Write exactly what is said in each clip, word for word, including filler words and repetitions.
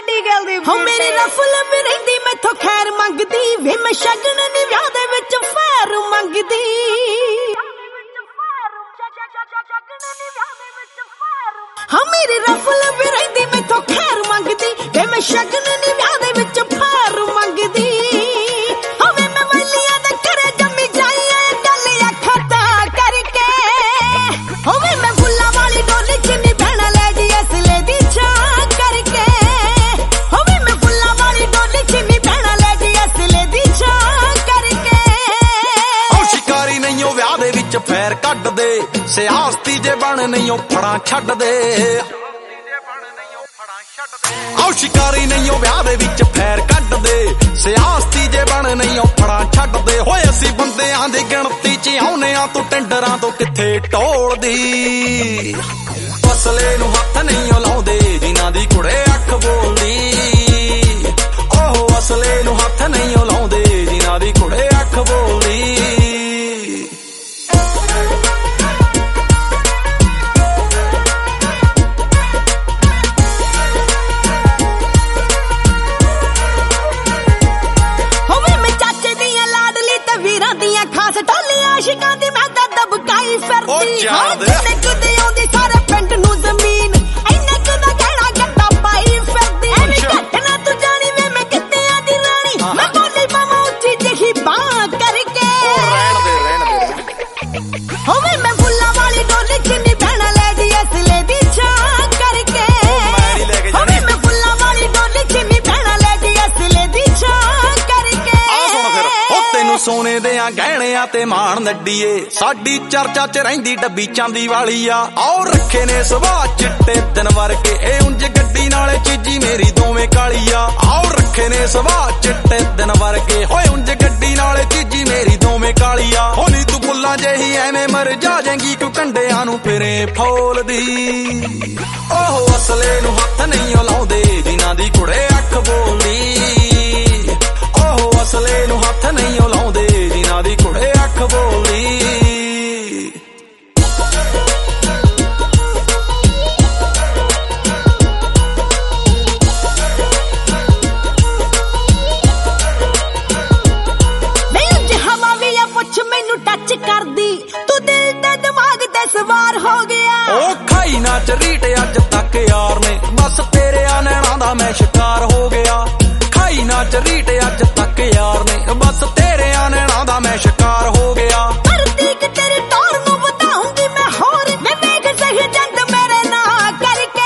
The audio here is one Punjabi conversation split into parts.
ਸਾਡੀ ਗੱਲ ਦੀ ਹੋ ਮੇਰੀ ਰਫਲ ਵੀ ਰਹਿੰਦੀ ਮੈਥੋਂ ਖੈਰ ਮੰਗਦੀ ਵੇ ਮੈਂ ਸ਼ਗਨ ਨੀ ਵਿਆਹ ਦੇ ਵਿੱਚ ਫੈਰ ਮੰਗਦੀ ਹਾਂ ਮੇਰੀ ਰਫਲ ਵੀ ਰਹਿੰਦੀ ਮੈਥੋਂ ਖੈਰ ਮੰਗਦੀ ਵੇ ਮੈਂ ਸ਼ਗਨ ਨੀ ਵਿਆਹ ਦੇ ਵਿੱਚ ਫੈਰ ਮੰਗਦੀ ਹੋਵੇ ਮੈਂ ਵਲੀਆਂ ਦੇ ਘਰੇ ਜੰਮੀ ਜਾਈਏ ਗੱਲ ਅੱਖਾਂ ਤਾਂ ਕਰਕੇ ਹੋਵੇ ਮੈਂ ਫੁੱਲਾਂ ਵਾਲੀ ਡੋਲੀ ਚ ਨੀ ਬਹਿਣਾ ਲੈ ਜੀ ਅਸਲੇ ਦੀ ਛਾਂ ਕਰਕੇ ਹੋਵੇ ਮੈਂ ਫੁੱਲਾਂ ਵਾਲੀ ਡੋਲੀ ਚ ਨੀ ਬਹਿਣਾ ਲੈ ਜੀ ਅਸਲੇ ਦੀ ਛਾਂ ਕਰਕੇ ਉਹ ਸ਼ਿਕਾਰੀ ਨਹੀਂ ਉਹ ਵਿਆਹ ਦੇ ਵਿੱਚ ਫੈਰ ਕੱਢਦੇ ਸਿਆਸਤੀ ਜੇ ਬਣ ਨਹੀਂ ਉਹ ਫੜਾਂ ਛੱਡਦੇ ਆਓ ਸ਼ਿਕਾਰੀ ਨਹੀਂ ਉਹ ਵਿਆਹ ਦੇ ਵਿੱਚ ਫੈਰ ਕੱਢਦੇ ਸਿਆਸਤੀ ਜੇ ਬਣ ਨਹੀਂ ਉਹ ਫੜਾਂ ਛੱਡਦੇ ਹੋਏ ਅਸੀਂ ਬੰਦਿਆਂ ਦੀ ਗਿਣਤੀ ਚ ਆਉਨੇ ਆ ਤੂੰ ਟੈਂਡਰਾਂ ਤੋਂ ਕਿੱਥੇ ਢੋਲਦੀ ਅਸਲੇ ਨੂੰ ਹੱਥ ਨਹੀਂ ਉਹ ਲਾਉਂਦੇ ਜਿਨ੍ਹਾਂ ਦੀ ਕੁੜੇ ਅੱਖ ਬੋਲਦੀ ਉਹ ਅਸਲੇ ਨੂੰ ਹੱਥ ਨਹੀਂ ਉਹ ਲਾਉਂਦੇ ਜਿਨ੍ਹਾਂ ਦੀ ਕੁੜੇ ਅੱਖ ਬੋਲਦੀ ਖਾਸ ਟੋਲੀ ਆਸ਼ਿਕਾਂ ਦੀ ਮੈਂ ਤਾਂ ਦਬਕਾਈ ਫਿਰਦੀ ਹਾਂ ਜਿੰਨੇ ਕੁਦੇ ਆਉਂਦੀ ਸਾਰੇ ਪਿੰਡ ਨੂੰ ਜ਼ਮੀਨ ਇੰਨੇ ਕੁਦਾ ਕਹਿਣਾ ਗੱਡਾ ਪਾਈ ਫਿਰਦੀ ਐਵੇਂ ਘੱਟ ਨਾ ਤੂੰ ਜਾਣੀ ਵੇ ਮੈਂ ਕਿੱਤੇ ਆ ਦੀ ਰਾਣੀ ਮੈਂ ਬੋਲੀ ਮਾਮਾ ਉੱਚੀ ਜਿਹੀ ਬਾਂਹ ਕਰਕੇ ਰਹਿਣ ਦੇ ਰਹਿਣ ਦੇ ਹੋਵੇ ਮੈਂ ਫੁੱਲਾਂ ਵਾਲੀ ਡੋਲੀ ਚ ਨੀ ਬਹਿਣਾ ਲੈ ਜੀ ਅਸਲੇ ਦੀ ਛਾਂ ਕਰਕੇ ਹੋਵੇ ਮੈਂ ਫੁੱਲਾਂ ਵਾਲੀ ਡੋਲੀ ਚ ਨੀ ਬਹਿਣਾ ਲੈ ਜੀ ਅਸਲੇ ਦੀ ਛਾਂ ਕਰਕੇ ਆ ਸੁਣ ਫਿਰ ਉਹ ਤੈਨੂੰ ਸੋਨੇ ਦੇ ਆ ਗਹਿਣਿਆਂ ਤੇ ਮਾਣ ਨੱਡੀਏ ਸਾਡੀ ਚਰਚਾ ਚ ਰਹਿੰਦੀ ਡੱਬੀ ਚਾਂਦੀ ਵਾਲੀ ਆ ਆਓ ਰੱਖੇ ਨੇ ਸੁਭਾਅ ਚਿੱਟੇ ਦਿਨ ਵਰਗੇ ਇਹ ਉਂਝ ਗੱਡੀ ਨਾਲੇ ਚੀਜੀ ਮੇਰੀ ਦੋਵੇਂ ਕਾਲੀ ਆ ਆਓ ਰੱਖੇ ਨੇ ਸੁਭਾਅ ਚਿੱਟੇ ਦਿਨ ਵਰਗੇ ਹੋਏ ਉਂਝ ਗੱਡੀ ਨਾਲੇ ਚੀਜੀ ਮੇਰੀ ਦੋਵੇਂ ਕਾਲੀ ਆ ਹੋ ਨੀ ਤੂੰ ਫੁੱਲਾਂ ਜਿਹੀ ਐਵੇਂ ਮਰ ਜਾ ਜਾਏਂਗੀ ਕਿਉਂ ਕੰਡਿਆਂ ਨੂੰ ਫਿਰੇ ਫੋਲਦੀ ਉਹ ਅਸਲੇ ਨੂੰ ਹੱਥ ਨਹੀਂ ਉਹ ਲਾਉਂਦੇ ਜਿਨ੍ਹਾਂ ਦੀ ਕੁੜੇ ਅੱਖ ਬੋਲਦੀ ਉਹ ਅਸਲੇ ਨੂੰ ਹੱਥ ਨਹੀਂ ਉਹ ਲਾਉਂਦੇ ਜਿਨ੍ਹਾਂ ਦੀ ਕੁੜੇ ਅੱਖ ਬੋਲਦੀ ਮੈਨੂੰ ਜੇ ਹਵਾ ਵੀ ਆ ਪੁੱਛ ਮੈਨੂੰ ਟੱਚ ਕਰਦੀ ਤੂੰ ਦਿਲ ਤੇ ਦਿਮਾਗ ਤੇ ਸਵਾਰ ਹੋ ਗਿਆ ਉਹ ਖਾਈ ਨਾ ਚਰੀਟ ਅੱਜ ਤੱਕ ਯਾਰ ਨੇ ਬਸ ਤੇਰੇ ਆ ਨੈਣਾ ਦਾ ਮੈਂ ਸ਼ਿਕਾਰ ਹੋ ਗਿਆ ਖਾਈ ਨਾ ਚਰੀਟ ਅੱਜ ਤੱਕ ਯਾਰ ਨੇ ਬਸ ਤੇਰੇ ਆ ਨੈਣਾ ਦਾ ਮੈਂ ਸ਼ਿਕਾਰ ਹੋ ਗਿਆ ਕਰਦੀ ਕਿ ਤੇਰੀ ਟੌਰ ਨੂੰ ਵਧਾਉਂਗੀ ਮੈਂ ਹੋਰ ਮੈਂ ਵੇਖ ਸਹੀ ਜੰਦ ਮੇਰੇ ਨਾਲ ਕਰਕੇ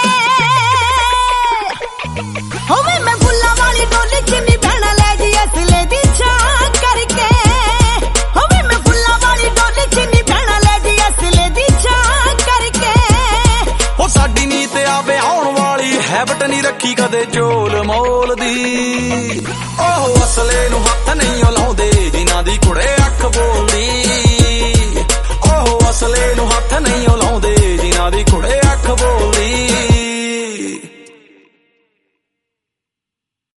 ਹੋਵੇ ਮੈਂ ਫੁੱਲਾਂ ਵਾਲੀ ਡੋਲੀ ਚ ਨੀ ਬਹਿਣਾ ਲੈ ਜੀ ਅਸਲੇ ਦੀ ਛਾਂ ਕਰਕੇ ਹੋਵੇ ਮੈਂ ਫੁੱਲਾਂ ਵਾਲੀ ਡੋਲੀ ਚ ਨੀ ਬਹਿਣਾ ਲੈ ਜੀ ਅਸਲੇ ਦੀ ਛਾਂ ਕਰਕੇ ਉਹ ਸਾਡੀ ਨੀਤ ਆ ਵਿਆਹਣ ਵਾਲੀ ਹੈਬਟ ਨਹੀਂ ਰੱਖੀ ਕਦੇ ਝੋਲ ਮੋਲ ਦੀ ਉਹ ਅਸਲੇ ਨੂੰ ਹੱਥ ਨਹੀਂ ਉਹ ਲਾਉਂਦੇ ਜਿਨ੍ਹਾਂ ਦੀ ਕੁੜੇ ਅੱਖ ਬੋਲਦੀ